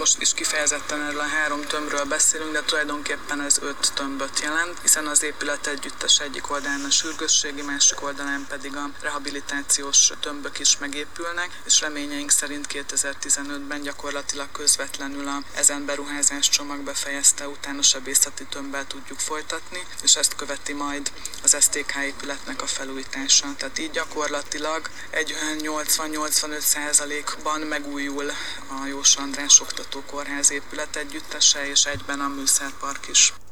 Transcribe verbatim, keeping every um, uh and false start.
most is kifejezetten erről a három tömbről beszélünk, de tulajdonképpen ez öt tömböt jelent, hiszen az épület együttes egyik oldalán a sürgősségi, másik oldalán pedig a rehabilitációs tömbök is megépülnek, és reményeink szerint kétezer-tizenötben gyakorlatilag közvetlenül a ezen beruházás csomag befejezte után a sebészeti tömbbel tudjuk folytatni, és ezt követi majd az es té ká épületnek a felújítása. Tehát így gyakorlatilag egy olyan nyolcvan-nyolcvanöt százalékban megújul a Jós András Oktatókórház épület együttese, és egyben a műszerpark is.